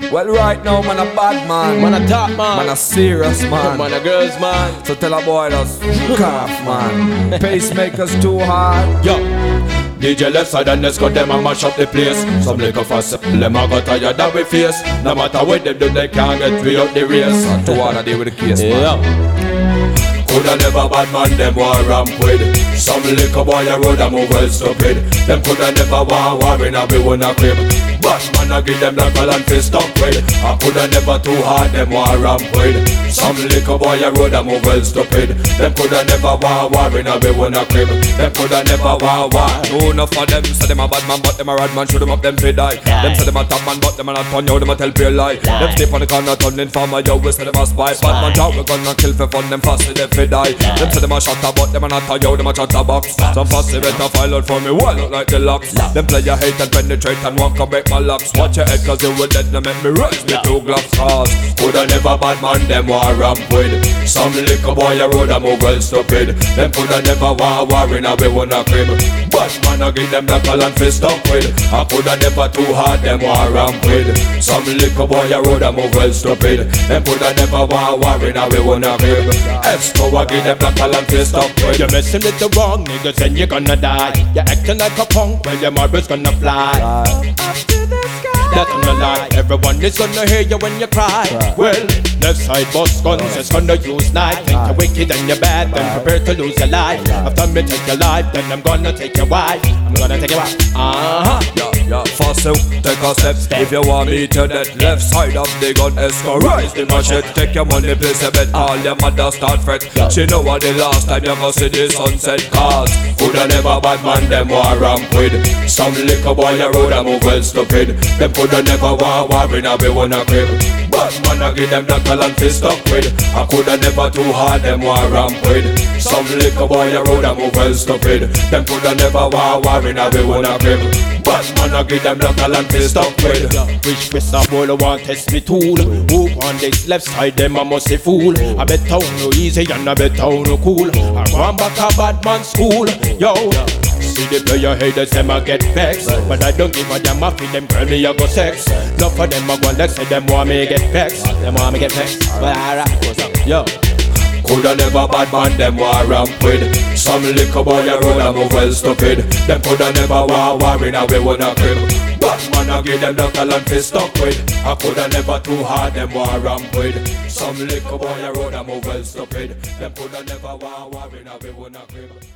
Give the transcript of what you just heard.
Well, right now, man, a bad man. Man a top man. Man a serious man. Man a girls man. So tell a boy just cough, man. Pacemakers too hard. Yo. DJ left side and let's go them and mash up the place. Some liquor fast, them a got tired that we face. No matter what they do, they can't get me out the race. Too hard to deal with the case, man. Yeah. Coulda never bad man, them war ramp with. Some liquor boy a road a move well stupid. Them coulda never war in a be one a crib. Bad man a give them the call and fist up with. I coulda never too hard, them war ramp with. Some liquor boy a road a move well stupid. Them coulda never war in a be one a crib. Them coulda never war. No enough for them, say them a bad man, but them a rad man. Shoot them up, them fi die. Them say them a top man, but them a not turn you, them a tell pure lie. Them stay on the corner, turning farmer, yo, we say them a spy. Bad man talk, we gonna kill for fun, them fast, they fi die. Them say them a shot a but them a not a yo, them a chat a box. Some fussy better file out for me, wall look like the locks. Them play your hate and penetrate and won't come break my locks. Watch your head cause you will dead, no make me rise me two gloves. Cause coulda never bad man, them war ramp with. Some liquor boy a road a move well stupid. Them coulda never war in a be one a crib. Bad man a give them the call and fist up with. I coulda never too hard, them war ramp with. Some liquor boy a road a move well stupid. Them coulda never war in a be one a crib. Esco a give them the call and fist up with. You're messing with the wrong niggas and you're gonna die. You're acting like a punk, well your marbles gonna fly. That's not a lie, everyone is gonna hear you when you cry. Well, left side boss guns is gonna use knife. Think you're wicked and you're bad, then prepare to lose your life. After me take your life, then I'm gonna take your wife. I'm gonna take your wife. Yeah, fast out, take a step. If you want me to that left side of the gun, escort rise the machete. Take your money, place a bet, all your mother start fret. She know what the last time you go see the sunset. Cause coulda never bad man, them war ramp with. Some liquor boy a road a move well stupid. Them coulda never war in a be one a crib. Bad man a give them the call and fist up with. I coulda never too hard, them war ramp with. Some liquor boy a road a move well stupid. Them coulda never war in a be one a crib. Bad man a give them the call and fist up with. Rich Mr. Boy want test me tool. Who on this left side them a must a fool. I bet town no easy and I bet town no cool. I want back a bad man school. Yo, see the player haters them a get vexed. But I don't give a damn if them girl me a go sex. Enough for them a go lex, say them want me get vexed. Them want me get vexed. But alright, yo. Coulda never bad man, them war ramp with. Some liquor boy a road a move well stupid. Them coulda never war in a way one a crib. Bad man a give them the call and fist up with. I coulda never too hard, them war ramp with. Some liquor boy a road a move well stupid. Them coulda never war in a way one a crib.